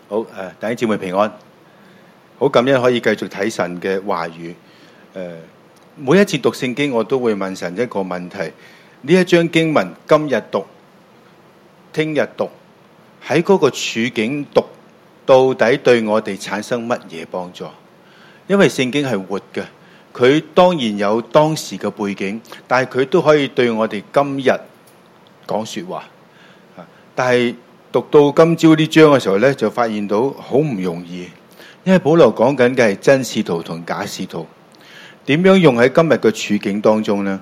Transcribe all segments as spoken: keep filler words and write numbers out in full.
好誒，弟兄姊妹平安。好感恩可以繼續睇神嘅話語。誒、呃，每一次讀聖經，我都會問神一個問題：呢一章經文今日讀、聽日讀，喺嗰個處境讀，到底對我哋產生乜嘢幫助？因為聖經係活嘅，佢當然有當時嘅背景，但係佢都可以對我哋今日講說話。但係讀到今朝呢章嘅時候咧，就發現到好唔容易，因為保羅講緊嘅係真使徒同假使徒，點樣用喺今日嘅處境當中呢？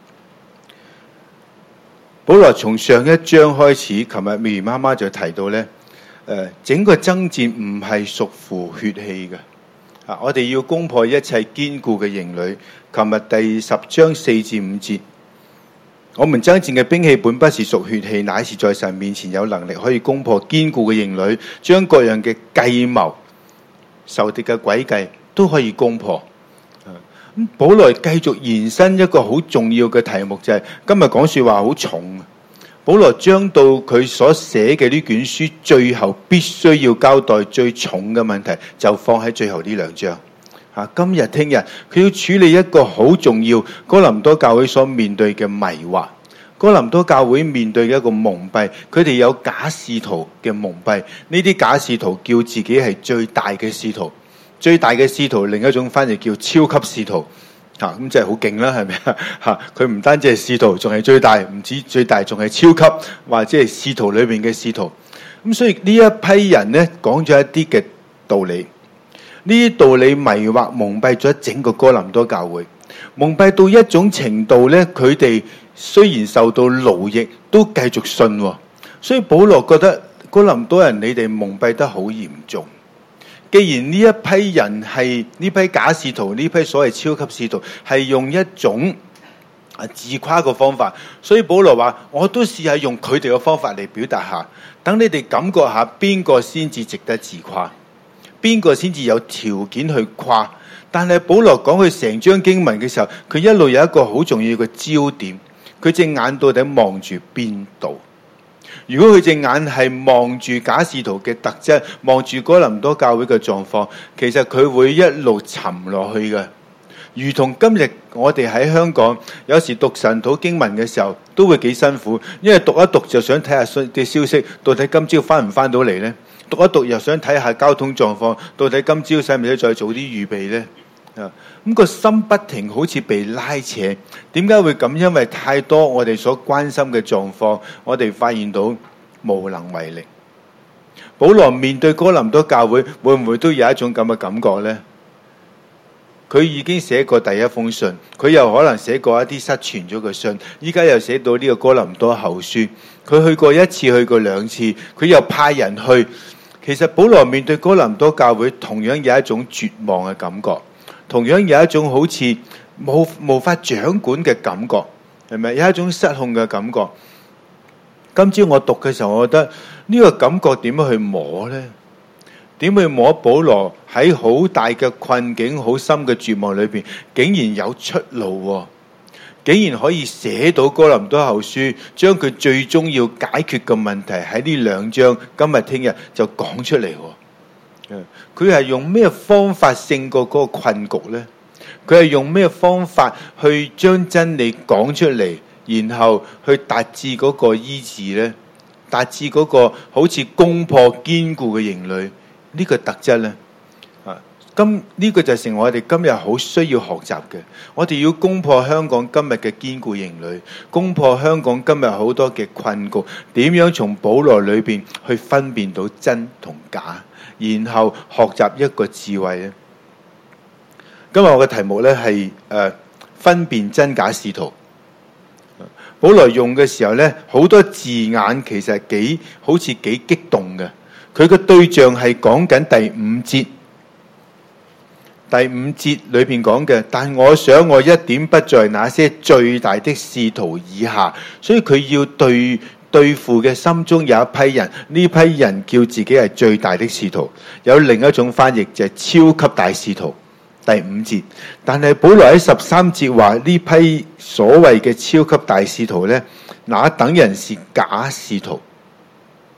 保羅從上一章開始，琴日美如媽媽就提到咧，誒，整個爭戰唔係屬乎血氣嘅，啊，我哋要攻破一切堅固嘅營壘。琴日第十章四至五節。我們爭戰嘅兵器本不是屬血氣，乃是在神面前有能力可以攻破堅固嘅營壘，將各樣嘅計謀、仇敵嘅詭計都可以攻破。咁保羅繼續延伸一個好重要嘅題目，就係、是、今日講說話好重。保羅將到佢所寫嘅呢卷書最後必須要交代最重嘅問題，就放喺最後呢兩章。啊！今日、聽日，佢要處理一個好重要哥林多教會所面對嘅迷惑，哥林多教會面對嘅一個蒙蔽，佢哋有假使徒嘅蒙蔽，呢啲假使徒叫自己係最大嘅使徒，最大嘅使徒另一種翻譯叫超級使徒，嚇咁真係好勁啦，係咪啊？嚇佢唔單止係使徒，仲係最大，唔止最大，仲係超級，或者係使徒裏邊嘅使徒。咁所以呢一批人呢，講咗一啲嘅道理。呢啲道理迷惑蒙蔽咗整個哥林多教會，蒙蔽到一種程度呢，佢哋雖然受到奴役，都繼續信。所以保羅覺得哥林多人，你哋蒙蔽得好嚴重。既然呢一批人係呢批假使徒，呢批所謂超級使徒係用一種啊自誇嘅方法，所以保羅話：我都試下用佢哋嘅方法嚟表達下，等你哋感覺下邊個先至值得自誇。邊個先至有條件去誇？但係保羅講佢成章經文嘅時候，佢一路有一個好重要嘅焦點，佢隻眼到底望住邊度？如果佢隻眼係望住假使徒嘅特質，望住哥林多教會嘅狀況，其實佢會一路沉落去嘅。如同今日我哋喺香港有時讀神土經文嘅時候，都會幾辛苦，因為讀一讀就想睇下啲消息，到底今朝翻唔翻到嚟呢？讀一讀又想睇下交通狀況，到底今朝使唔使再做啲預備呢？啊，咁個心不停好似被拉扯，點解會咁？因為太多我哋所關心嘅狀況，我哋發現到無能為力。保羅面對哥林多教會，會唔會都有一種咁嘅感覺呢？佢已經寫過第一封信，佢又可能寫過一啲失傳咗嘅信，依家又寫到呢個哥林多後書，佢去過一次，去過兩次，佢又派人去。其實保羅面對哥林多教會，同樣有一種絕望嘅感覺，同樣有一種好似冇無法掌管嘅感覺，係咪？有一種失控嘅感覺。今朝我讀嘅時候，我覺得呢個感覺點樣去摸呢？點去摸保羅喺好大嘅困境、好深嘅絕望裏邊，竟然有出路喎？竟然可以寫到哥林多後書，將佢最終要解決嘅問題喺呢兩章今日聽日就講出嚟。佢係用咩方法勝過嗰個困局呢？佢係用咩方法去將真理講出嚟，然後去達至嗰個醫治呢？達至嗰個好似攻破堅固嘅營壘呢個特質呢？今呢個就成為我哋今日好需要學習嘅。我哋要攻破香港今日嘅堅固營壘，攻破香港今日好多嘅困局。點樣從保羅裏邊去分辨到真同假，然後學習一個智慧咧？今日我嘅題目咧係誒分辨真假使徒。保羅用嘅時候咧，好多字眼其實幾好似幾激動嘅。佢嘅對象係講緊第五節。第五節裏邊講嘅，但我想我一點不在那些最大的使徒以下，所以佢要對對付嘅心中有一批人，呢批人叫自己係最大的使徒。有另一種翻譯就係超級大使徒。第五節，但係保羅喺十三節話呢批所謂嘅超級大使徒呢，那等人是假使徒。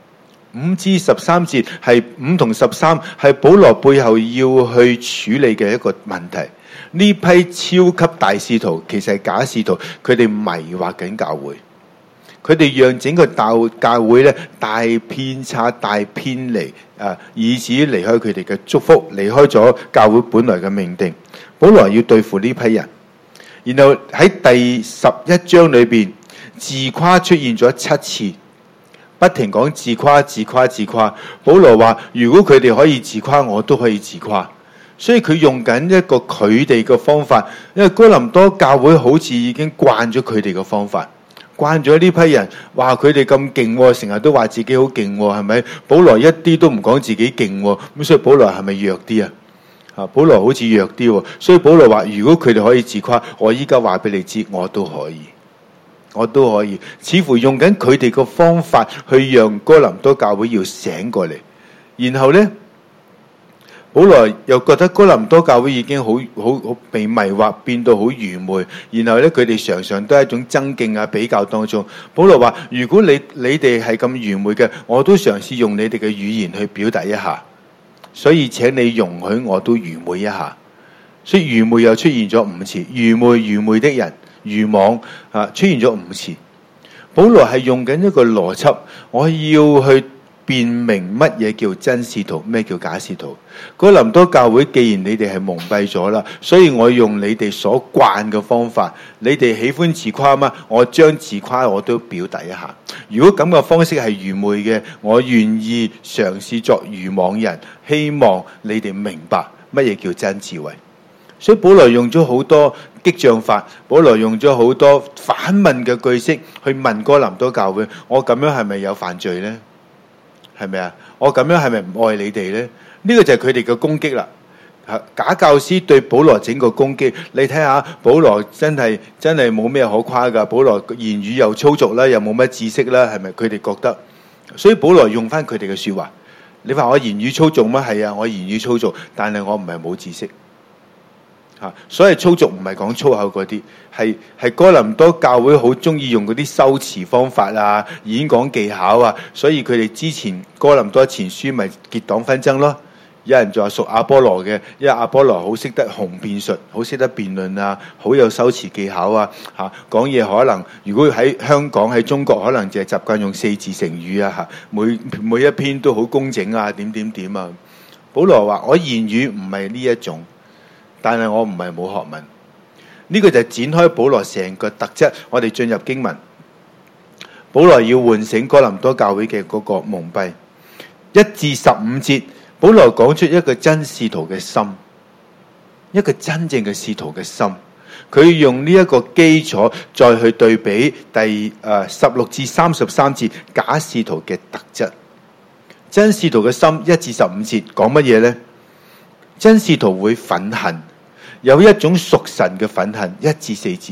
五至十三節係五同十三係保羅背後要去處理嘅一個問題。呢批超級大使徒其實係假使徒，佢哋迷惑緊教會，佢哋讓整個教教會咧大偏差、大偏離啊，以至於離開佢哋嘅祝福，離開咗教會本來嘅命定。保羅要對付呢批人，然後喺第十一章裏邊，自誇出現咗七次，不停講自誇、自誇、自誇。保羅話：如果佢哋可以自誇，我都可以自誇。所以佢用緊一個佢哋嘅方法，因為哥林多教會好似已經慣咗佢哋嘅方法，慣咗呢批人，話佢哋咁勁，成日都話自己好勁，係咪？保羅一啲都唔講自己勁，咁所以保羅係咪弱啲啊？啊，保羅好似弱啲，所以保羅話：如果佢哋可以自誇，我依家話俾你知，我都可以，我都可以。似乎用緊佢哋嘅方法去讓哥林多教會要醒過嚟，然後呢。保羅又覺得哥林多教會已經好好好被迷惑，變到好愚昧，然後咧佢哋常常都係一種爭競啊、比較當中。保羅話：如果你你哋係咁愚昧嘅，我都嘗試用你哋嘅語言去表達一下，所以請你容許我都愚昧一下。所以愚昧又出現咗五次，愚昧愚昧的人，愚妄啊，出現咗五次。保羅係用緊一個邏輯，我要去辨明乜嘢叫真使徒，咩叫假使徒。哥林多教會既然你哋係蒙蔽咗啦，所以我用你哋所慣嘅方法，你哋喜歡自誇嘛，我將自誇我都表達一下。如果咁嘅方式係愚昧嘅，我願意嘗試作愚妄人，希望你哋明白乜嘢叫真智慧。所以保羅用咗好多激將法，保羅用咗好多反問嘅句式去問哥林多教會：我咁樣係咪有犯罪呢？係咪啊？我咁樣係咪唔愛你哋呢？呢個就係佢哋嘅攻擊啦。假教師對保羅整個攻擊，你睇下保羅真係真係冇咩可誇噶。保羅言語又粗俗啦，又冇乜知識啦，係咪？佢哋覺得，所以保羅用翻佢哋嘅說話。你話我言語粗俗嗎？係啊，我言語粗俗，但係我唔係冇知識。吓，所以粗俗唔係講粗口嗰啲，係係哥林多教會好中意用嗰啲修辭方法啊、演講技巧啊，所以佢哋之前哥林多前書咪結黨紛爭咯。有人就話屬阿波羅嘅，因為阿波羅好識得雄辯術，好識得辯論啊，好有修辭技巧啊。吓，講嘢可能如果喺香港喺中國，可能就係習慣用四字成語啊。吓，每每一篇都好工整啊，點點點啊。保羅話：我言語唔係呢一種。但係我唔係冇學問，呢個就係展開保羅成個特質。我哋進入經文，保羅要喚醒哥林多教會嘅嗰個蒙蔽。一至十五節，保羅講出一個真使徒嘅心，一個真正嘅使徒嘅心。佢用呢一個基礎再去對比第誒十六至三十三節假使徒嘅特質。真使徒嘅心，一至十五節講乜嘢呢？真使徒會憤恨，有一種屬神嘅憤恨。一至四節，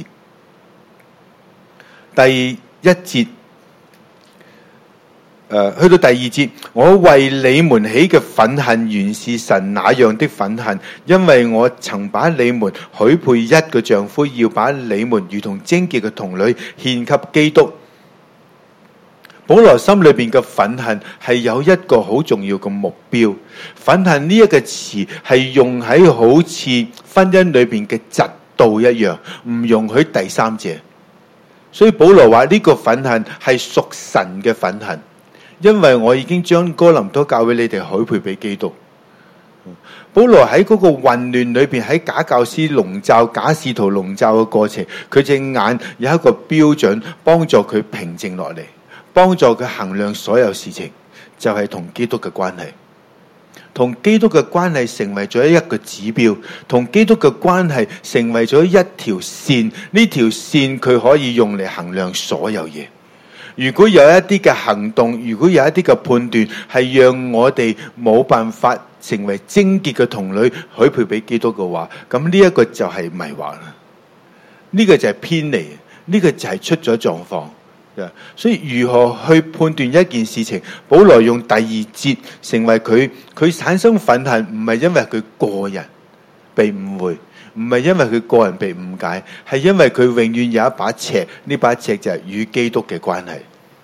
第一節，誒、呃，去到第二節，我為你們起嘅憤恨，原是神那樣的憤恨，因為我曾把你們許配一個丈夫，要把你們如同貞潔嘅童女獻給基督。保羅心裏邊嘅憤恨係有一個好重要嘅目標，憤恨呢一個詞係用喺好似婚姻裏邊嘅嫉妒一樣，唔容許第三者。所以保羅話呢個憤恨係屬神嘅憤恨，因為我已經將哥林多教會你哋許配俾基督。保羅喺嗰個混亂裏邊，喺假教師籠罩、假使徒籠罩嘅過程，佢隻眼有一個標準，幫助佢平靜落嚟。幫助佢衡量所有事情，就係同基督嘅關係，同基督嘅關係成為咗一個指標，同基督嘅關係成為咗一條線。呢條線佢可以用嚟衡量所有嘢。如果有一啲嘅行動，如果有一啲嘅判斷係讓我哋冇辦法成為貞潔嘅童女許配俾基督嘅話，咁呢一個就係迷惑啦，呢個就係偏離，呢個就係出咗狀況。所以如何去判斷一件事情？保羅用第二節成為佢佢產生憤恨，唔係因為佢個人被誤會，唔係因為佢個人被誤解，係因為佢永遠有一把尺，呢把尺就係與基督嘅關係。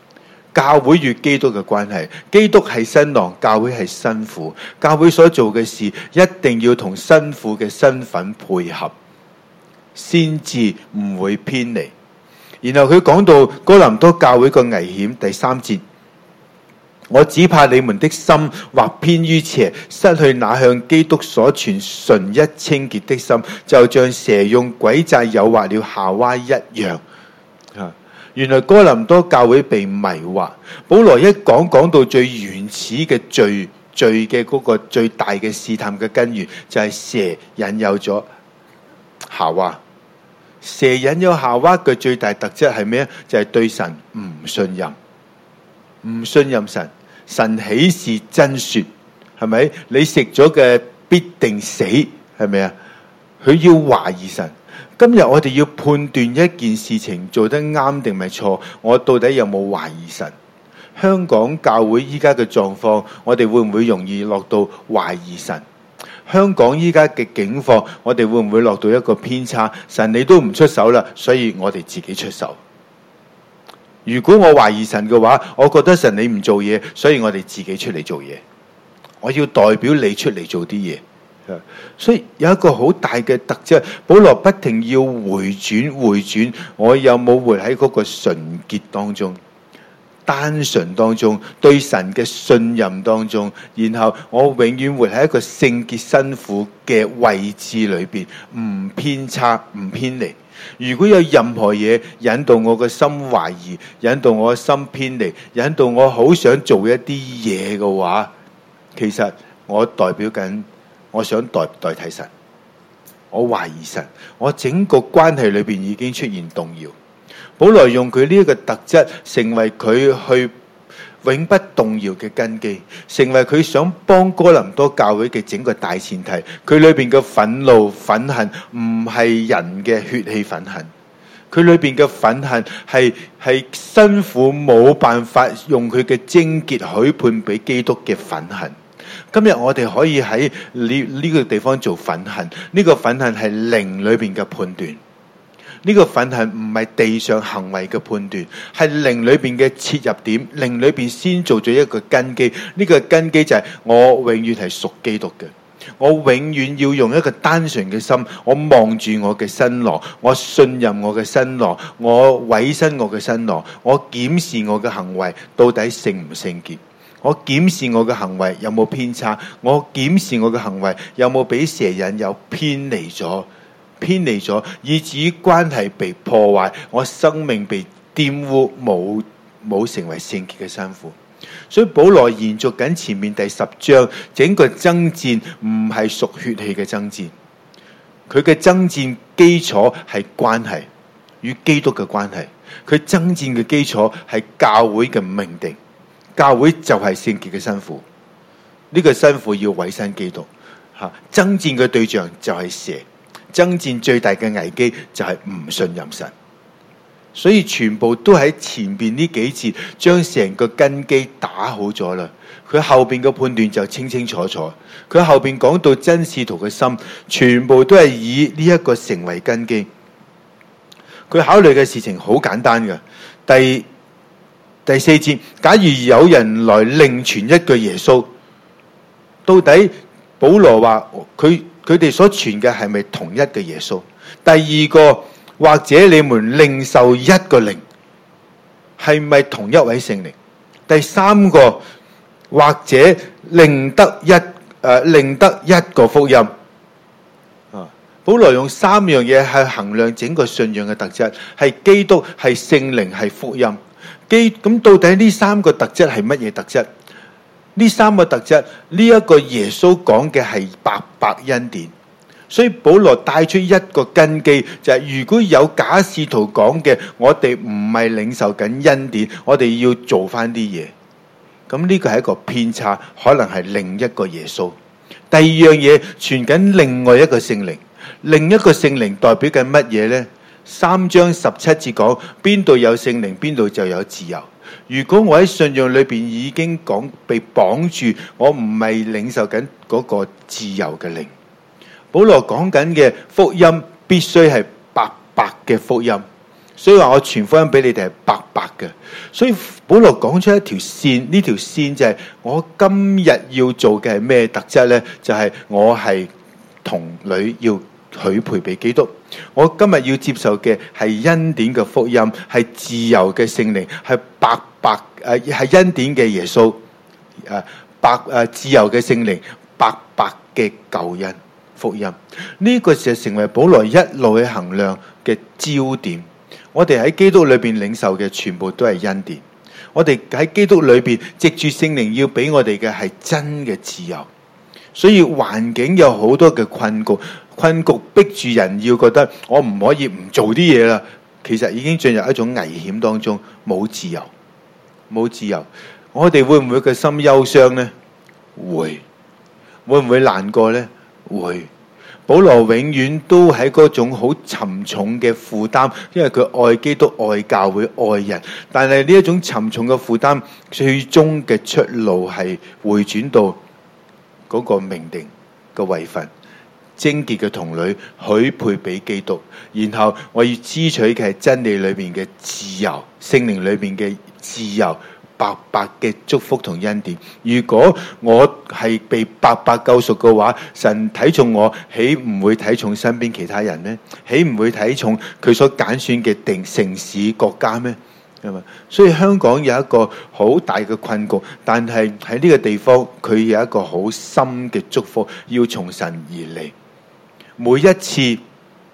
教會與基督嘅關係，基督係新郎，教會係新婦，教會所做嘅事一定要同新婦嘅身份配合，先至唔會偏離。然後佢講到哥林多教會個危險，第三節，我只怕你們的心或偏於邪，失去那向基督所傳純一清潔的心，就像蛇用詭詐誘惑了夏娃一樣。原來哥林多教會被迷惑，保羅一講講到最原始嘅罪罪嘅嗰個最大嘅試探嘅根源，就係蛇引誘咗夏娃。蛇引誘夏娃嘅最大特質係咩？就係對神唔信任，唔信任神。神豈是真說？係咪？你食咗嘅必定死，係咪啊？佢要懷疑神。今日我哋要判斷一件事情做得啱定係錯，我到底有冇懷疑神？香港教會依家嘅狀況，我哋會唔會容易落到懷疑神？香港依家嘅境況，我哋會唔會落到一個偏差？神你都唔出手啦，所以我哋自己出手。如果我懷疑神嘅話，我覺得神你唔做嘢，所以我哋自己出嚟做嘢。我要代表你出嚟做啲嘢。所以有一個好大嘅特質，保羅不停要回轉回轉，我有冇活喺嗰個純潔當中、單純當中、對神嘅信任當中，然後我永遠活喺一個聖潔新婦嘅位置裏邊，唔偏差唔偏離。如果有任何嘢引導我嘅心懷疑，引導我嘅心偏離，引導我好想做一啲嘢嘅話，其實我代表緊，我想代代替神，我懷疑神，我整個關係裏邊已經出現動搖。保羅用佢呢一個特質，成為佢去永不動搖嘅根基，成為佢想幫哥林多教會嘅整個大前提。佢裏邊嘅憤怒憤恨唔係人嘅血氣憤恨，佢裏邊嘅憤恨係係辛苦冇辦法用佢嘅貞潔許判俾基督嘅憤恨。今日我哋可以喺呢呢個地方做憤恨，呢個憤恨係靈裏邊嘅判斷。呢個憤恨唔係地上行為嘅判斷，係靈裏邊嘅切入點。靈裏邊先做咗一個根基，呢個根基就係我永遠係屬基督嘅。我永遠要用一個單純嘅心，我望住我嘅新郎，我信任我嘅新郎，我委身我嘅新郎，我檢視我嘅行為到底聖唔聖潔，我檢視我嘅行為有冇偏差，我檢視我嘅行為有冇俾蛇引誘偏離咗。偏離咗，以至於關係被破壞，我生命被玷污，冇冇成為聖潔嘅新婦。所以保羅延續緊前面第十章，整個爭戰唔係屬血氣嘅爭戰，佢嘅爭戰基礎係關係與基督嘅關係，佢爭戰嘅基礎係教會嘅命定，教會就係聖潔嘅新婦，呢、這個新婦要委身基督。吓，爭戰嘅對象就係蛇。爭戰最大嘅危機就係唔信任神，所以全部都喺前邊呢幾節將成個根基打好咗啦。佢後邊嘅判斷就清清楚楚，佢後邊講到真使徒嘅心，全部都係以呢一個成為根基。佢考慮嘅事情好簡單嘅，第第四節，假如有人來另傳一個耶穌，到底保羅話佢。佢哋所傳嘅係咪同一個耶穌？第二個，或者你們另受一個靈，係咪同一位聖靈？第三個，或者另得一誒、呃、另得一個福音。啊，保羅用三樣嘢去衡量整個信仰嘅特質，係基督、係聖靈、係福音。基咁到底呢三個特質係乜嘢特質？呢三個特質，呢、這、一個耶穌講嘅係白白恩典，所以保羅帶出一個根基，就係、是、如果有假使徒講嘅，我哋唔係領受緊恩典，我哋要做翻啲嘢。咁呢個係一個偏差，可能係另一個耶穌。第二樣嘢傳緊另外一個聖靈，另一個聖靈代表緊乜嘢呢？三章十七節講，邊度有聖靈，邊度就有自由。如果我喺信仰裏邊已經講被綁住，我唔係領受緊嗰個自由嘅靈。保羅講緊嘅福音必須係白白嘅福音，所以話我傳福音俾你哋係白白嘅。所以保羅講出一條線，呢條線就係我今日要做嘅係咩特質呢？就係、是、我係童女要許配俾基督。我今日要接受嘅係恩典嘅福音，係自由嘅聖靈，係白白誒係恩典嘅耶穌，誒白誒自由嘅聖靈，白白嘅救恩福音。呢、這個就成為保羅一路去衡量嘅焦點。我哋喺基督裏邊領受嘅全部都係恩典。我哋喺基督裏邊藉住聖靈要俾我哋嘅係真嘅自由。所以環境有好多嘅困局，困局逼住人要覺得我唔可以唔做啲嘢啦。其實已經進入一種危險當中，冇自由，冇自由。我哋會唔會個心憂傷呢？會，會唔會難過呢？會。保羅永遠都喺嗰種好沉重嘅負擔，因為佢愛基督、愛教會、愛人。但係呢一種沉重嘅負擔，最終嘅出路係回轉到嗰個命定嘅位份，貞潔嘅童女許配俾基督。然後我要支取嘅係真理裏面嘅自由，聖靈裏面嘅自由，白白嘅祝福同恩典。如果我係被白白救贖嘅話，神睇重我，豈唔會睇重身邊其他人呢？豈唔會睇重佢所揀選嘅定城市國家咩？係嘛？所以香港有一個好大嘅困局，但係喺呢個地方佢有一個好深嘅祝福，要從神而嚟。每一次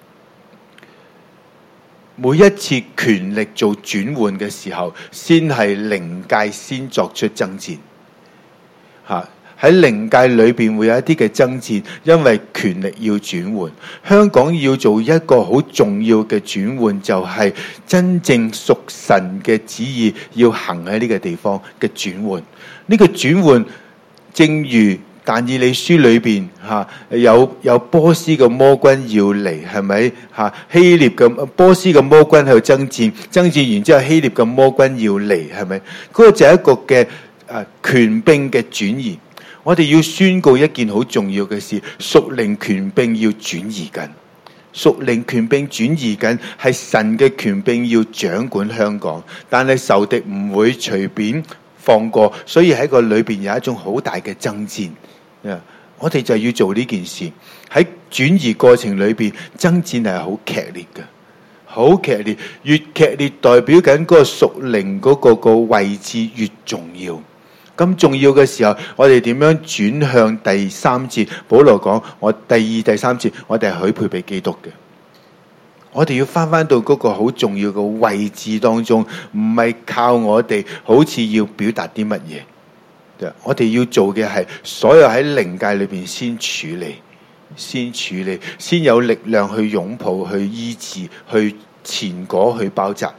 每一次權力做轉換嘅時候，先係靈界先作出爭戰。吓，喺靈界裏邊會有一啲嘅爭戰，因為權力要轉換。香港要做一個好重要嘅轉換，就係真正屬神嘅旨意要行喺呢個地方嘅轉換。呢個轉換正如但以理書裏邊嚇有有波斯嘅魔軍要嚟，係咪嚇？希臘嘅波斯嘅魔軍喺度爭戰，爭戰完之後希臘嘅魔軍要嚟，係咪？嗰個就係一個嘅誒權柄嘅轉移。我哋要宣告一件好重要嘅事：屬靈權柄要轉移緊，屬靈權柄轉移緊，係神嘅權柄要掌管香港，但係仇敵唔會隨便放過，所以喺個裏邊有一種好大嘅爭戰。Yeah, 我哋就要做呢件事。喺轉移過程裏邊，爭戰係好劇烈嘅，好劇烈。越劇烈代表緊嗰個屬靈嗰個個位置越重要。咁重要嘅時候，我哋點樣轉向第三節？保羅講：我第二、第三節，我哋係許配俾基督嘅。我哋要翻翻到嗰個好重要嘅位置當中，唔係靠我哋，好似要表達啲乜嘢。我哋要做嘅係所有喺靈界裏邊先處理，先處理，先有力量去擁抱、去醫治、去前果、去包紮。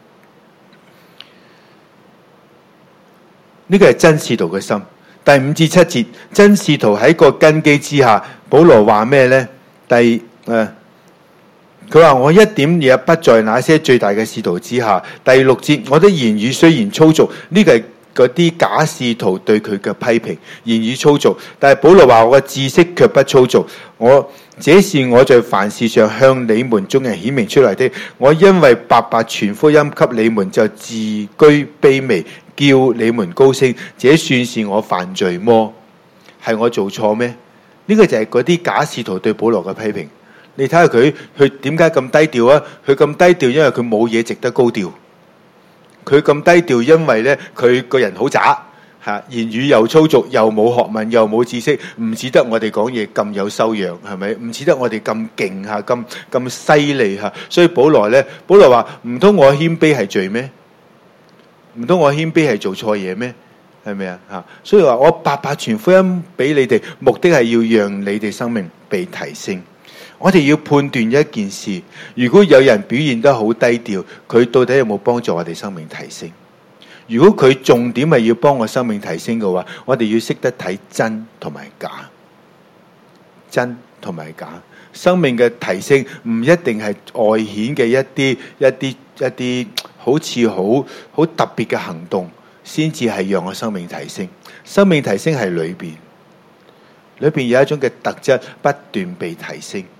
呢個係真使徒嘅心。第五至七節，真使徒喺個根基之下，保羅話咩呢？第誒，佢話我一點也不在那些最大嘅使徒之下。第六節，我的言語雖然粗俗，呢、這個係嗰啲假使徒對佢嘅批評，言語粗俗，但係保羅話我嘅知識卻不粗俗。我這是我在凡事上向你們眾人顯明出來的。我因為白白傳福音給你們，就自居卑微，叫你們高升。這算是我犯罪麼？係我做錯咩？呢、這個就係嗰啲假使徒對保羅嘅批評。你睇下佢，佢點解咁低調啊？佢咁低調，因為佢冇嘢值得高調。佢咁低調，因為咧佢個人好渣嚇，言語又粗俗，又冇學問，又冇知識，唔似得我哋講嘢咁有修養，係咪？唔似得我哋咁勁嚇，咁咁犀利嚇。所以保羅咧，保羅話唔通我謙卑係罪咩？唔通我謙卑係做錯嘢咩？係咪啊？嚇！所以話我白白傳福音俾你哋，目的係要讓你哋生命被提升。我哋要判斷一件事，如果有人表現得好低調，佢到底有冇幫助我哋生命提升？如果佢重點係要幫我生命提升嘅話，我哋要識得睇真同埋假，真同埋假。生命嘅提升唔一定係外顯嘅一啲一啲一啲好似好好特別嘅行動，先至係讓我生命提升。生命提升係裏邊，裏邊有一種嘅特質不斷被提升。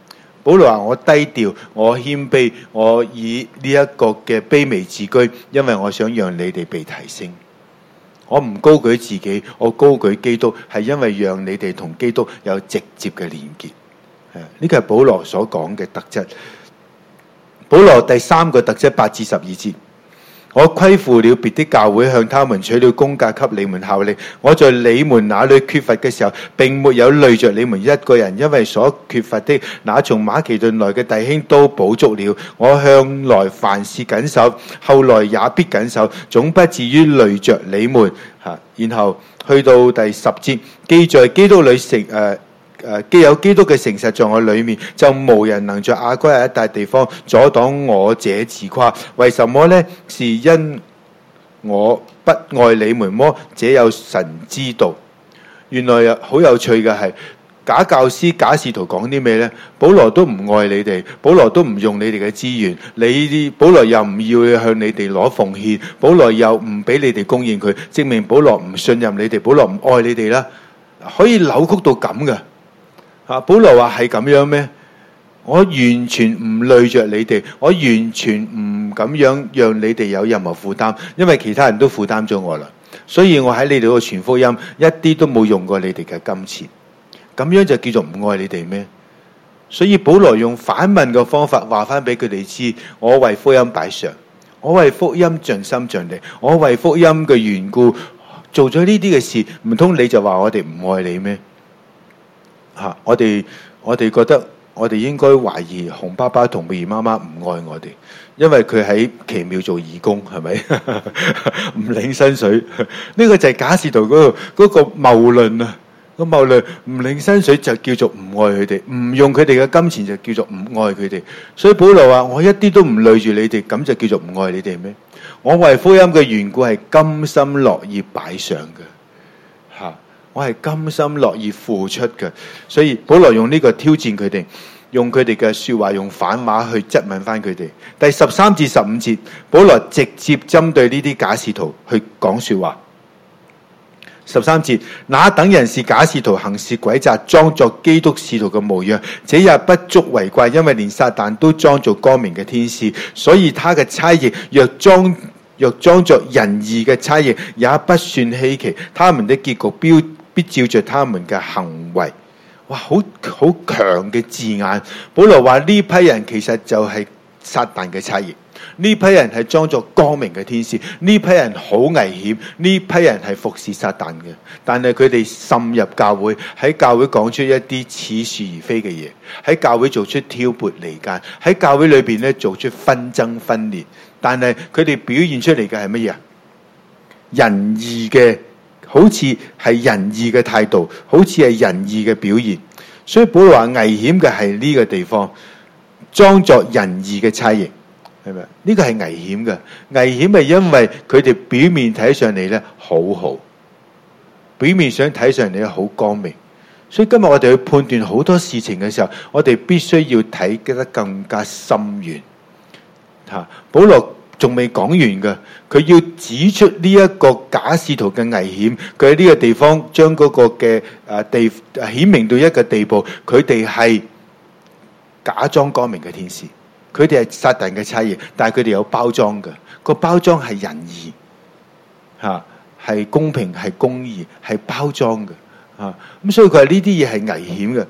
保羅話我低調，我謙卑，我以呢一個嘅卑微自居，因為我想讓你哋被提升。我唔高舉自己，我高舉基督，係因為讓你哋同基督有直接嘅連結。呢個係保羅所講嘅特質。保羅第三個特質八至十二節，我虧負了別的教會，向他們取了工價給你們效力。我在你們那裏缺乏嘅時候，並沒有累着你們一個人，因為所缺乏的，那從馬其頓來嘅弟兄都補足了。我向來凡事謹守，後來也必謹守，總不至於累着你們。然後去到第十節，既在基督裏誠誒誒，既有基督嘅誠實在我裏面，就無人能在亞該亞一帶地方阻擋我這自誇。為什麼呢？是因我不愛你們麼？這有神知道。原來好有趣嘅係，假教師、假使徒講啲咩呢？保羅都唔愛你哋，保羅都唔用你哋嘅資源，你保羅又唔要向你哋攞奉獻，保羅又唔俾你哋供應佢，證明保羅唔信任你哋，保羅唔愛你哋啦。可以扭曲到咁嘅。啊！保羅話係咁樣咩？我完全唔累着你哋，我完全唔咁樣讓你哋有任何負擔，因為其他人都負擔咗我啦。所以我喺你哋度傳福音，一啲都冇用過你哋嘅金錢，咁樣就叫做唔愛你哋咩？所以保羅用反問嘅方法話翻俾佢哋知，我為福音擺上，我為福音盡心盡力，我為福音嘅緣故做咗呢啲嘅事，唔通你就話我哋唔愛你咩？吓、啊！我哋我哋覺得我哋應該懷疑洪爸爸同梅媽媽唔愛我哋，因為佢喺奇妙做義工，係咪唔領薪水？呢、這個就係假使徒嗰、那個嗰、那個謬論啊！個謬論唔領薪水就叫做唔愛佢哋，唔用佢哋嘅金錢就叫做唔愛佢哋。所以保羅話：我一啲都唔累住你哋，咁就叫做唔愛你哋咩？我為福音嘅緣故係甘心樂意擺上嘅，吓、啊！我係甘心樂意付出嘅，所以保羅用呢個挑戰佢哋，用佢哋嘅說話，用反話去質問翻佢哋。第十三至十五節，保羅直接針對呢啲假使徒去講說話。十三節，那等人是假使徒，行事詭詐，裝作基督使徒嘅模樣，這也不足為怪，因為連撒旦都裝作光明嘅天使，所以他嘅差役若裝若裝作仁義嘅差役，也不算稀奇。他們的結局標必照着他們嘅行為。哇，好好強嘅字眼。保羅話呢批人其實就係撒旦嘅差役，呢批人係裝作光明嘅天使，呢批人好危險，呢批人係服侍撒旦嘅。但係佢哋滲入教會，喺教會講出一啲似是而非嘅嘢，喺教會做出挑撥離間，喺教會裏邊咧做出紛爭分裂。但係佢哋表現出嚟嘅係乜嘢？仁義嘅。好似係仁義嘅態度，好似係仁義嘅表現。所以保羅話危險嘅係呢個地方，裝作仁義嘅差役，係咪？呢個係危險嘅。危險係因為佢哋表面睇上嚟咧好好，表面想睇上嚟咧好光明。所以今日我哋去判斷好多事情嘅時候，我哋必須要睇得更加深遠。吓，保羅仲未講完嘅，佢要指出呢一個假使徒嘅危險。佢喺呢個地方將嗰個嘅誒地顯明到一個地步，佢哋係假裝光明嘅天使，佢哋係撒旦嘅差役，但係佢哋有包裝嘅，個包裝係仁義，吓係公平，係公義，係包裝嘅，吓咁所以佢話呢啲嘢係危險嘅。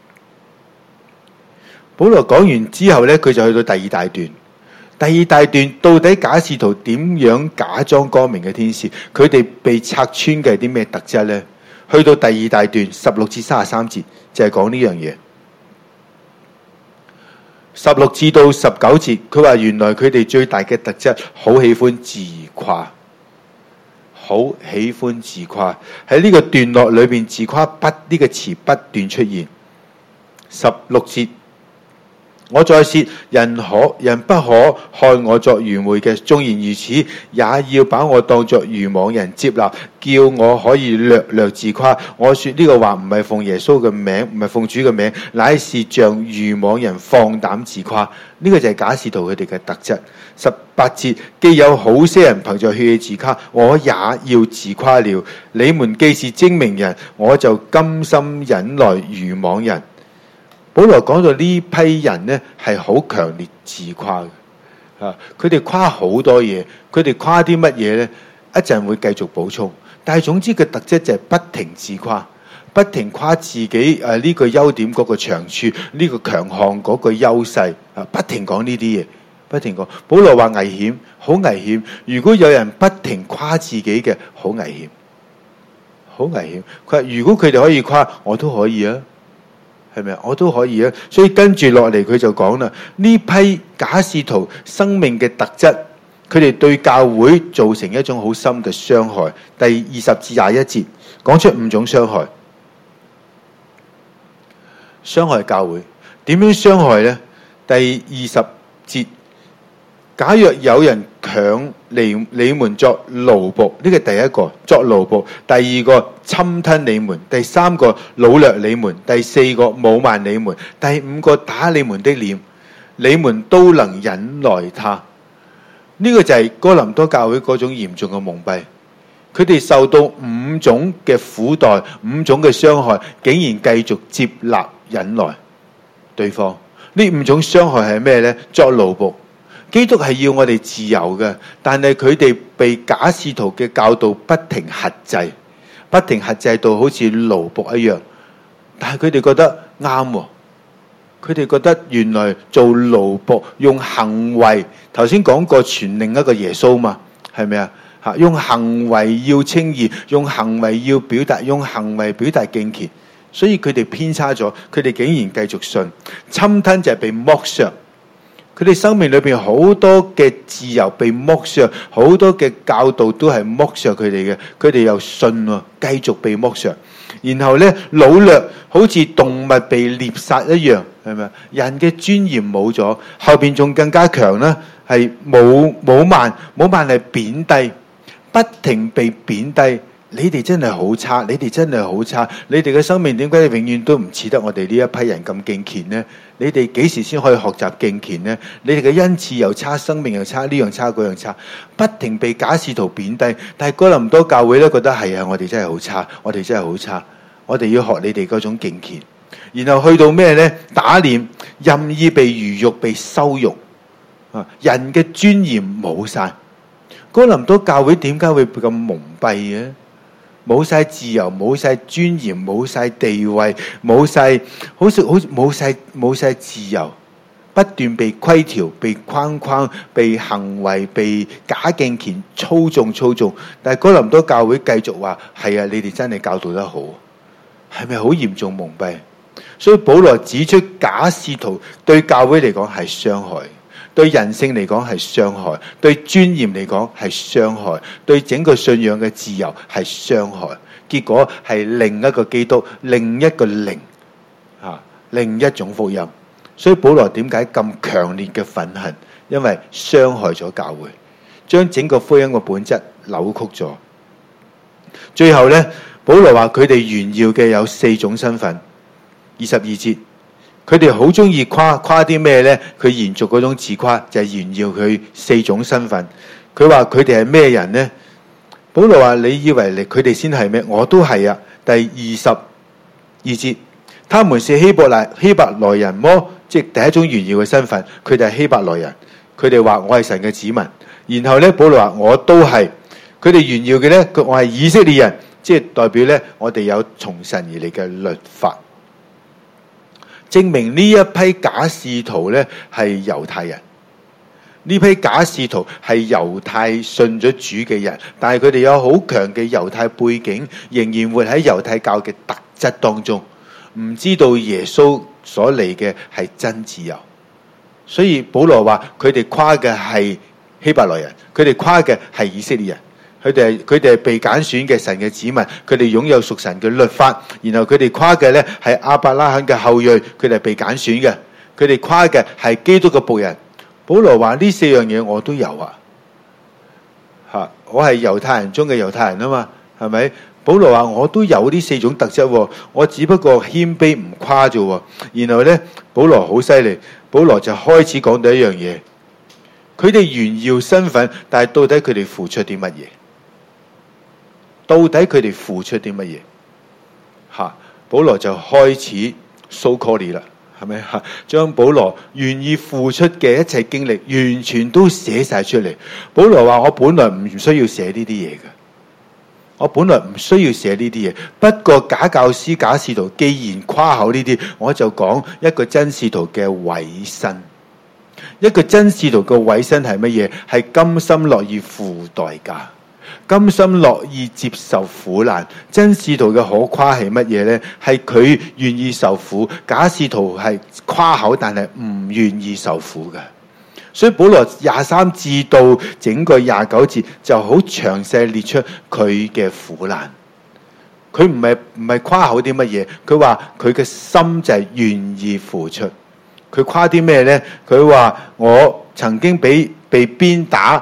保羅講完之後咧，佢就去到第二大段。第二大段到底假使徒點樣假裝光明嘅天使？佢哋被拆穿嘅係啲咩特質呢？去到第二大段十六至三十三節就係講呢樣嘢。十六至到十九節，佢話原來佢哋最大嘅特質好喜歡自誇，好喜歡自誇。喺呢個段落裏邊，自誇不呢個詞不斷出現。十六節。我再說，人可人不可看我作愚昧嘅，縱然如此，也要把我當作愚妄人接納，叫我可以略略自誇。我說呢個話唔係奉耶穌嘅名，唔係奉主嘅名，乃是像愚妄人放膽自誇。呢、這個就係假使徒佢哋嘅特質。十八節，既有好些人憑着血氣自誇，我也要自誇了。你們既是精明人，我就甘心忍耐愚妄人。 保羅講到呢批人呢係好強烈自誇嘅，啊，佢哋誇好多嘢，佢哋誇啲乜嘢呢？一陣會繼續補充。但係總之嘅特質就係不停自誇，不停誇自己誒呢個優點嗰個長處，呢個強項嗰個優勢，啊，不停講呢啲嘢，不停講。保羅話危險，好危險。如果有人不停誇自己嘅，好危險，好危險。佢話如果佢哋可以誇，我都可以啊，係咪啊？我都可以啊。所以跟住落嚟佢就講啦，呢批假使徒生命嘅特質，佢哋對教會造成一種好深嘅傷害。第二十至廿一節講出五種傷害，傷害教會點樣傷害呢？第二十節，假若有人強離你們作奴僕，呢個第一個作奴僕；第二個侵吞你們；第三個擄掠你們；第四個侮慢你們；第五個打你們的臉，你們都能忍耐他。呢個就係哥林多教會嗰種嚴重嘅蒙蔽，佢哋受到五種嘅苦待，五種嘅傷害，竟然繼續接納忍耐對方。呢五種傷害係咩呢？作奴僕，基督係要我哋自由嘅，但係佢哋被假使徒嘅教導不停轄制，不停轄制到好似奴僕一樣。但係佢哋覺得啱喎。佢哋覺得原來做奴僕用行為，頭先講過傳另一個耶穌嘛，係咪啊？嚇，用行為要稱義，用行為要表達，用行為表達敬虔，所以佢哋偏差咗，佢哋竟然繼續信。侵吞就係被剝削，佢哋生命裏邊好多嘅自由被剝削，好多嘅教導都係剝削佢哋嘅，佢哋又信喎，繼續被剝削。然後咧，擄掠好似動物被獵殺一樣，係咪啊？人嘅尊嚴冇咗，後邊仲更加強啦，係冇侮慢，侮慢係貶低，不停被貶低。你哋真係好差，你哋真係好差，你哋嘅生命點解永遠都唔似得我哋呢一批人咁敬虔呢？你哋幾時先可以學習敬虔呢？你哋嘅恩賜又差，生命又差，呢樣差嗰樣差，不停被假使徒貶低。但係哥林多教會咧覺得係啊，我哋真係好差，我哋真係好差，我哋要學你哋嗰種敬虔。然後去到咩呢？打臉，任意被侮辱、被羞辱，啊，人嘅尊嚴冇晒。哥林多教會點解會咁蒙蔽嘅？冇晒自由，冇晒尊嚴，冇晒地位，冇晒好似好似冇晒冇晒自由，不斷被規條、被框框、被行為、被假敬虔操縱操縱。但係哥林多教會繼續話：係啊，你哋真係教導得好，係咪好嚴重蒙蔽？所以保羅指出，假使徒對教會嚟講係傷害，對人性嚟講係傷害，對尊嚴嚟講係傷害，對整個信仰嘅自由係傷害。結果係另一個基督，另一個靈，啊，另一種福音。所以保羅點解咁強烈嘅憤恨？因為傷害咗教會，將整個福音嘅本質扭曲咗。最後呢，保羅話佢哋炫耀嘅有四種身份。二十二節，佢哋好中意誇誇啲咩呢？佢延續嗰種自誇，就係炫耀佢四種身份。佢話佢哋係咩人呢？保羅話：你以為你佢哋先係咩？我都係啊。第二十二節，他們是希伯來希伯來人麼？即係第一種炫耀嘅身份，佢哋係希伯來人。佢哋話我係神嘅子民。然後呢，保羅話我都係。佢哋炫耀嘅呢，佢我係以色列人，即係代表呢，我哋有從神而嚟嘅律法。證明呢一批假使徒呢係猶太人，呢批假使徒係猶太信咗主嘅人，但係佢哋有好強嘅猶太背景，仍然活喺猶太教嘅特質當中，唔知道耶穌所嚟嘅係真自由。所以保羅話佢哋誇嘅係希伯來人，佢哋誇嘅係以色列人。佢哋係佢哋係被揀選嘅神嘅子民，佢哋擁有屬神嘅律法，然後佢哋誇嘅咧係亞伯拉罕嘅後裔，佢哋係被揀選嘅，佢哋誇嘅係基督嘅僕人。保羅話呢四樣嘢我都有啊，吓，我係猶太人中嘅猶太人啊嘛，係咪？保羅話我都有呢四種特質，我只不過謙卑唔誇啫。然後咧，保羅好犀利，保羅就開始講到一樣嘢，佢哋炫耀身份，但係到底佢哋付出啲乜嘢？到底佢哋付出啲乜嘢？吓，保羅就開始 so call 你啦， 係咪啊？將保羅願意付出嘅一切經歷，完全都寫晒出嚟。保羅話：我本來唔需要寫呢啲嘢嘅，我本來唔需要寫呢啲嘢。不過假教師、假使徒既然誇口呢啲，我就講一個真使徒嘅委身。一個真使徒嘅委身係乜嘢？係甘心樂意付代價，甘心樂意接受苦難。真使徒嘅可誇係乜嘢呢？係佢願意受苦。假使徒係誇口，但係唔願意受苦嘅。所以保羅廿三至到整個廿九節就好詳細列出佢嘅苦難。佢唔係唔係誇口啲乜嘢，佢話佢嘅心就係願意付出。佢誇啲咩呢？佢話我曾經被被鞭打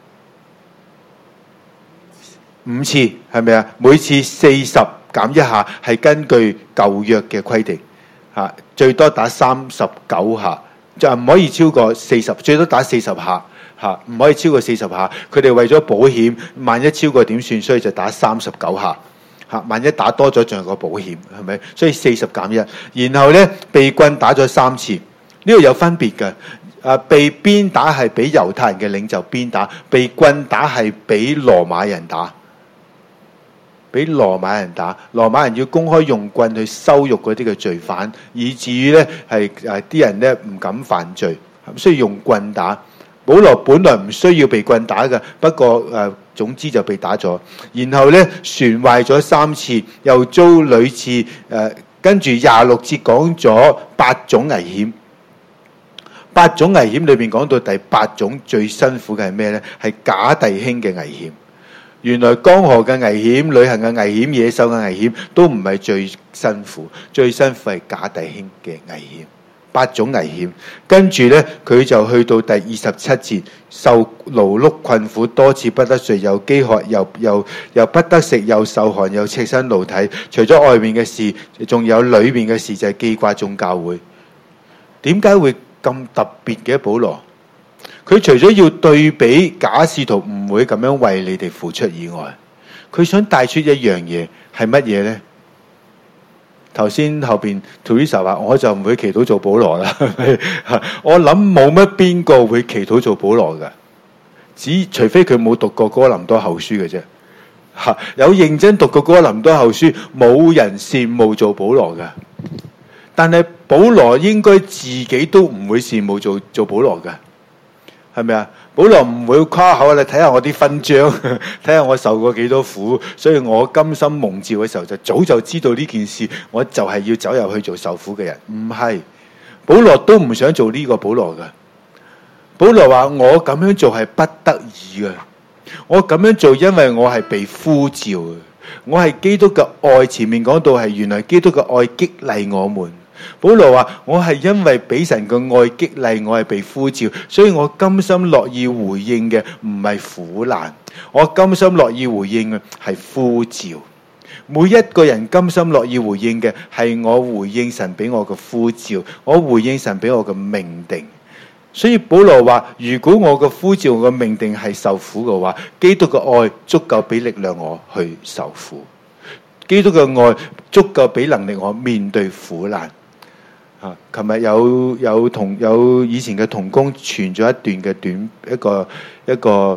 五次，係咪啊？每次四十減一下，係根據舊約嘅規定，吓最多打三十九下，就唔可以超過四十，最多打四十下，吓唔可以超過四十下。佢哋為咗保險，萬一超過點算？所以就打三十九下，吓萬一打多咗仲有個保險，係咪？所以四十減一，然後呢，被棍打咗三次。呢個有分別嘅，啊，被鞭打係俾猶太人嘅領袖鞭打，被棍打係俾羅馬人打，俾羅馬人打。羅馬人要公開用棍去羞辱嗰啲嘅罪犯，以至於咧係誒啲人咧唔敢犯罪，需要用棍打。保羅本來唔需要被棍打嘅，不過誒、呃、總之就被打咗。然後咧船壞咗三次，又遭屢次誒、呃，跟住廿六節講咗八種危險。八種危險裏邊講到第八種最辛苦嘅係咩呢？係假弟兄嘅危險。原來江河嘅危險、旅行嘅危險、野獸嘅危險都唔係最辛苦，最辛苦係假弟兄嘅危險。八種危險，跟住呢，佢就去到第二十七節，受勞碌困苦，多次不得睡，又飢渴，又又又不得食，又受寒，又赤身露體。除咗外面嘅事，仲有裏面嘅事，就係記掛眾教會。點解會咁特別嘅保羅？佢除咗要對比假使徒唔會咁樣為你哋付出以外，佢想帶出一樣嘢係乜嘢呢？頭先後邊 Teresa 話我就唔會祈禱做保羅啦。我諗冇乜邊個會祈禱做保羅噶，只除非佢冇讀過哥林多後書嘅啫。吓，有認真讀過哥林多後書，冇人羨慕做保羅噶。但係保羅應該自己都唔會羨慕做做保羅噶，係咪啊？保羅唔會誇口，你睇下我啲勳章，睇下我受過幾多苦，所以我甘心蒙召嘅時候就早就知道呢件事，我就係要走入去做受苦嘅人。唔係，保羅都唔想做呢個保羅噶。保羅話我咁樣做係不得已嘅，我咁樣做因為我係被呼召嘅，我係基督嘅愛。前面講到係原來基督嘅愛激勵我們。保羅話我係因為俾神嘅愛激勵，我係被呼召，所以我甘心樂意回應嘅唔係苦難，我甘心樂意回應嘅係呼召。每一個人甘心樂意回應嘅係我回應神俾我嘅呼召，我回應神俾我嘅命定。所以保羅話如果我嘅呼召嘅命定係受苦嘅話，基督嘅愛足夠俾力量我去受苦，基督嘅愛足夠俾能力我面對苦難。啊！琴日有有同有以前嘅同工傳咗一段嘅短一個一個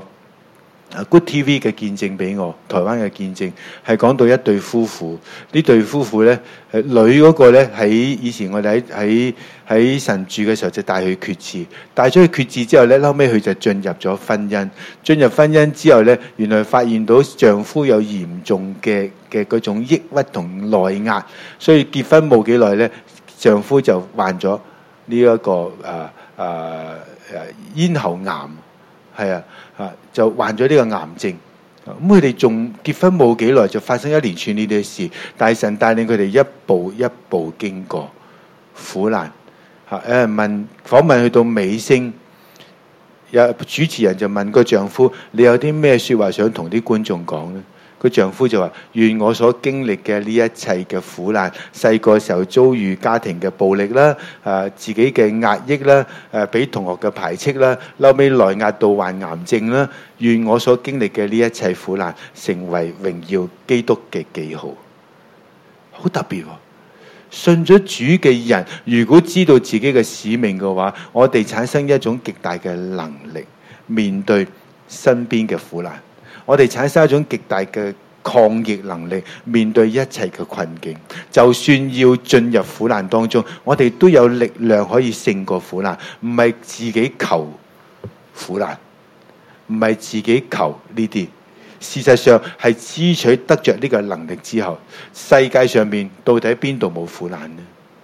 Good T V 嘅見證俾我，台灣嘅見證係講到一對夫婦。呢對夫婦咧，女嗰個咧喺以前我哋喺喺喺神住嘅時候就帶佢決志，帶咗佢決志之後咧，後尾佢就進入咗婚姻。進入婚姻之後咧，原來發現到丈夫有嚴重嘅嘅嗰種抑鬱同內壓，所以結婚冇幾耐咧。丈夫就患咗呢一個誒誒誒咽喉癌，係啊啊就患咗呢個癌症。咁佢哋仲結婚冇幾耐就發生一連串呢啲事，大神帶領佢哋一步一步經過苦難。嚇誒問訪問去到尾聲，有主持人就問個丈夫：你有啲咩説話想同啲觀眾講咧？個丈夫就話：願我所經歷嘅呢一切嘅苦難，細個時候遭遇家庭嘅暴力啦，誒自己嘅壓抑啦，誒俾同學嘅排斥啦，後尾內壓到患癌症啦，願我所經歷嘅呢一切苦難，成為榮耀基督嘅記號。好特別喎！ 信咗主嘅人，如果知道自己嘅使命嘅話，我哋產生一種極大嘅能力面對身邊嘅苦難，我哋產生一種極大嘅抗逆能力面對一切嘅困境。就算要進入苦難當中，我哋都有力量可以勝過苦難，唔係自己求苦難，唔係自己求呢啲。事實上係支取得着呢個能力之後，世界上面到底邊度冇苦難呢？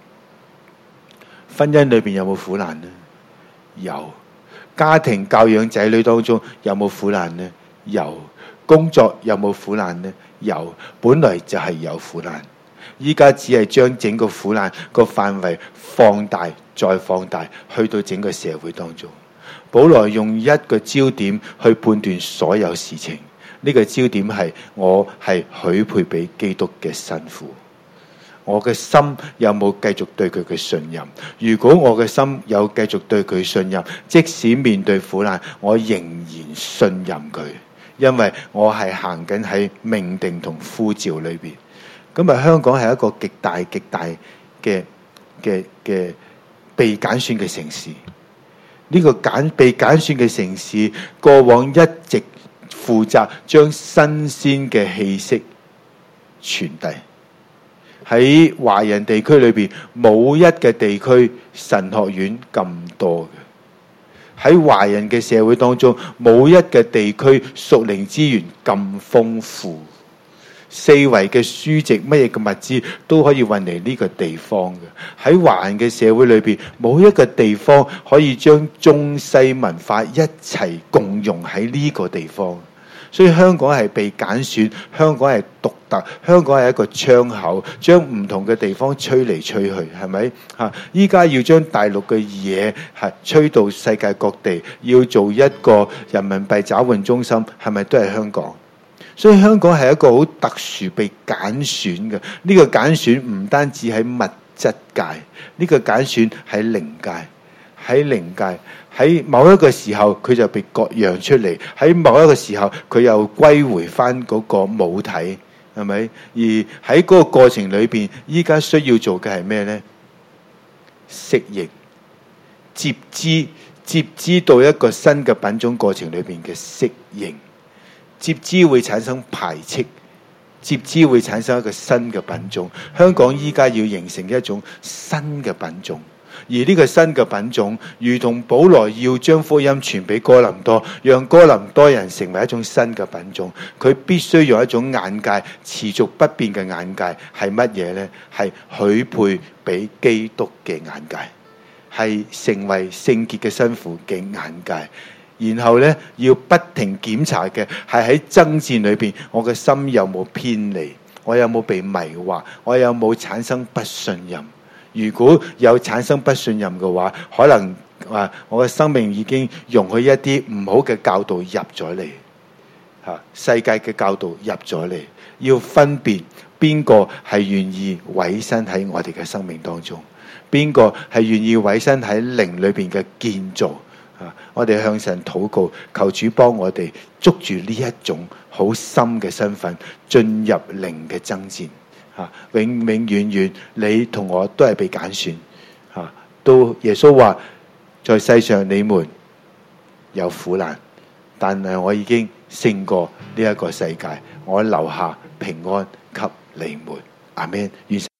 婚姻裏邊有冇苦難呢？有。家庭教養仔女當中有冇苦難呢？有。工作有冇苦難呢？有。本來就係有苦難，依家只係將整個苦難個範圍放大再放大，去到整個社會當中。保羅用一個焦點去判斷所有事情。呢個焦點係我係許配俾基督嘅新婦，我嘅心有冇繼續對佢嘅信任？如果我嘅心有繼續對佢信任，即使面對苦難，我仍然信任佢，因為我係行緊喺命定同呼召裏邊。咁啊，香港係一個極大極大嘅嘅嘅被揀選嘅城市。呢個揀被揀選嘅城市，過往一直負責將新鮮嘅氣息傳遞。喺華人地區裏邊，冇一個地區神學院咁多嘅。喺華人嘅社會當中，冇一個地區屬靈資源咁豐富。四圍嘅書籍，乜嘢嘅物資都可以運嚟呢個地方嘅。喺華人嘅社會裏邊，冇一個地方可以將中西文化一齊共融喺呢個地方。所以香港係被揀選，香港係獨特，香港係一個窗口，將唔同嘅地方吹嚟吹去，係咪？嚇！依家要將大陸嘅嘢係吹到世界各地，要做一個人民幣找換中心，係咪都係香港？所以香港係一個好特殊被揀選嘅。呢個揀選唔單止喺物質界，呢個揀選喺靈界，喺靈界。喺某一個時候佢就被割讓出嚟，喺某一個時候佢又歸回翻嗰個母體，係咪？而喺嗰個過程裏邊，依家需要做嘅係咩呢？適應、接枝、接枝到一個新嘅品種過程裏邊嘅適應。接枝會產生排斥，接枝會產生一個新嘅品種。香港依家要形成一種新嘅品種。而呢個新嘅品種，如同保羅要將福音傳俾哥林多，讓哥林多人成為一種新嘅品種，佢必須用一種眼界，持續不變嘅眼界，係乜嘢呢？係許配俾基督嘅眼界，係成為聖潔嘅新婦嘅眼界。然後呢，要不停檢查嘅係喺爭戰裏邊，我嘅心有冇偏離，我有冇被迷惑，我有冇產生不信任。如果有產生不信任嘅話，可能話我嘅生命已經容許一啲唔好嘅教導入咗嚟，嚇世界嘅教導入咗嚟，要分辨邊個係願意委身喺我哋嘅生命當中，邊個係願意委身喺靈裏邊嘅建造。啊！我哋向神禱告，求主幫我哋捉住呢一種好深嘅身份，進入靈嘅爭戰。啊、永永遠遠，你同我都係被揀選。啊、到耶穌話，在世上你們有苦難，但係我已經勝過呢一個世界，我留下平安給你們。阿們。